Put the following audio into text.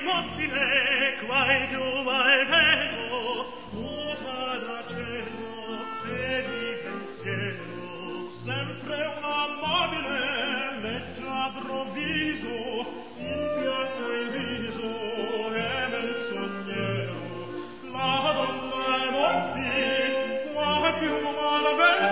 mobile, quai più vai vero, muta da cielo e di pensiero, sempre una mobile, leggia provviso, in pianto il viso e menzognero, la donna è mobile, quai più vai vero,